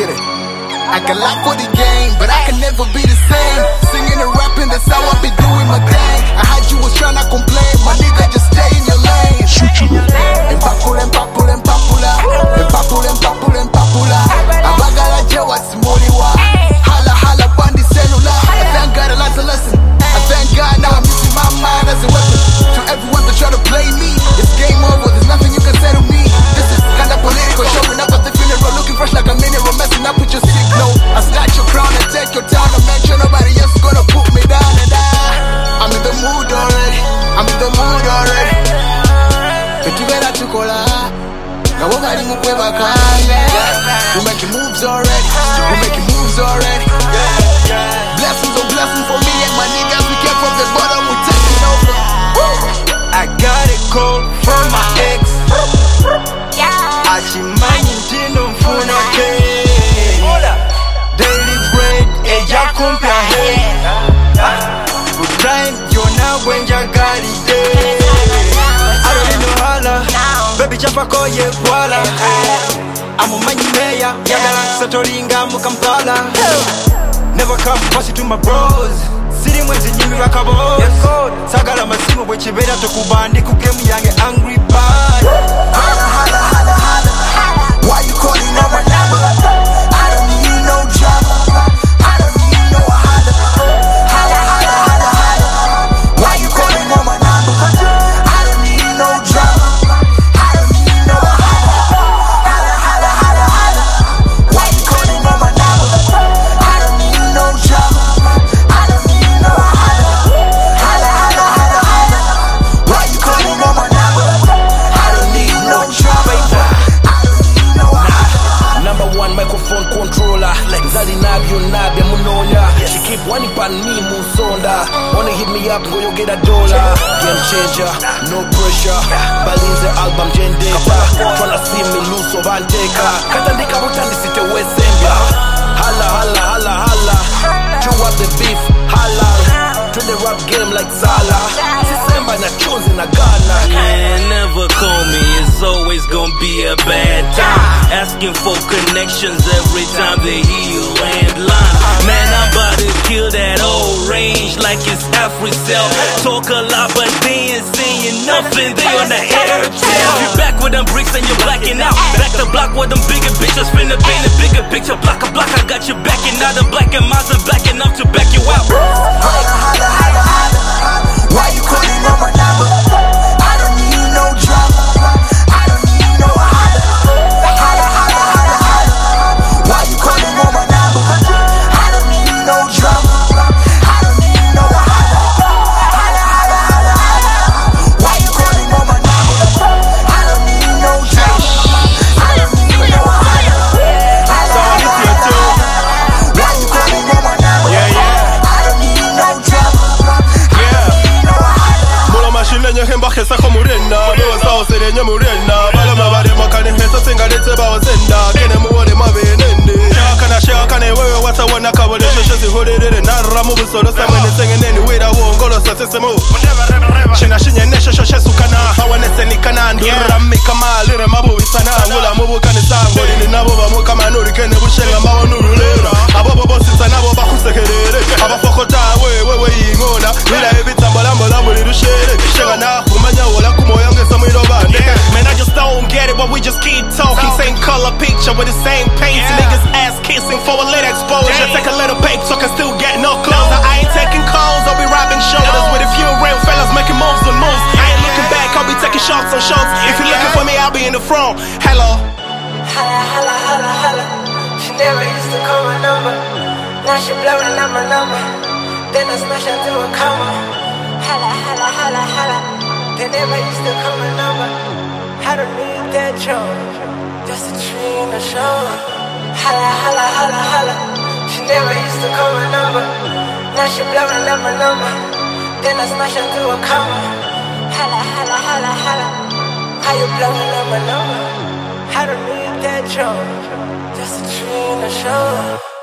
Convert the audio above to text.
get it. I got life for the game, but I can never be the same. Singing and rapping, that's how I be doing my thing. I heard you was tryna complain, my nigga, just stay in your lane. Empapula, empapula, empapula, empapula, empapula, empapula. Abagala jewa simuliwa. Hala hala bandi cellular. I thank God I learned a lesson. I thank God now I'm using my mind as a weapon. To everyone that try to play me, it's game over. There's nothing you can say to me. This is kinda political, showing up at the funeral, looking fresh like a mineral, messing up with your signal. I snatch your crown and take your town and make sure nobody else is gonna put me down. And I'm in the mood already. I'm in the mood already. Betubera tukola, ngabo bali mukweba kanga. We making moves already. We making moves already. Blessings on blessings for me and my niggas. We came from the bottom, we taking over. I got a call from my ex. Achimanyi ntino mfuna ke. Daily bread, eja kumpya he. Good time, yona wenja gali day. I don't need no holla, baby chapa ko ye kwala. Amumanyi meya, yagala satoringa mukampala. Never come pass it to my bros. Sitting when zinyimi rakabo. Sagala masimu bwe chibera tokubandi ku game yange angry bird. Holla, holla, holla, holla. Why you calling on my number? I don't need no drama. I don't need no holla. Holla, holla, holla, holla. Why you calling on my number? I don't need no drama. I don't need no holla. Holla, holla, holla, holla. Why you calling on my number? I don't need no drama. I don't need no holla. Holla, holla, holla, holla. Why you calling on my number? I don't need no drama. Number one microphone controller. Zali nabyo nabya munonya. She keep one pan me musonda. Wanna hit me up, go you get $1. Game changer, no pressure. Balinze album jendeka. Tryna see me lose over and take her. Katandika butandi site wesembia. Hala hala hala hala. Chew up the beef, halal. To the rap game like Zala. December na choose na Ghana. Yeah, never call me, it's always gonna be a bad time. Asking for connections every time they hear you landline. Man, I'm about to kill that old range like it's half resale. Talk a lot, but they ain't saying nothing. They on the airtail. You're back with them bricks and you're blacking out. Back to block with them bigger bitches. Finna paint a bigger picture. Block a block, I got you backing out. The black and miles are back enough to back you out. Holla, holla, holla, holla. Why you calling on my number? I don't need no drama. I don't need no holla. Holla, holla, holla, holla. Why you calling on my number? I don't need no drama. I don't need no holla. Holla, holla, holla, holla. Why you calling on my number? I don't need no drama. I don't need no holla. Holla, holla, holla, holla. Why you calling on my number? I don't need no drama. Shinenye hemba khesa khomurena boza oserenye murena balama bare makane hesa singaletse bawasenda kene muwore mabenende shaka ne wewe watawana kabole shoshe zihorere naramu busolo samene sengeneni wira wongolo sasesemo shina shinye shoshe sukana hawanese nikana ndura mikama lire mabu isana ngula mubu kanisa ngoli nabo bamuka manuri kene bushenga mawonurulera abo bosisa nabo bakusekerere abafokota wewe yingona bila ebitambalambola muri rushere Man, I just don't get it, but we just keep talking. Same color picture with the same paint. Niggas ass kissing for a little exposure. Take a little paper so I can still get no clothes. I ain't taking calls, I'll be robbing shoulders with a few real fellas making moves on moves. I ain't looking back, I'll be taking shots on shots. If you're looking for me, I'll be in the front. Hello. Holla, holla, holla, holla. She never used to call my number. Now she blowing up my number. Then I smash her to a comma. Holla, holla, holla, holla. They never used to call my number. I don't need that charge, just a tree in the show. Holla, holla, holla, holla. She never used to call my number. Now she blowing up my number. Then I smash her to a comma. Holla, holla, holla, holla. How you blowing up my number? I don't need that charge, just a tree in the show.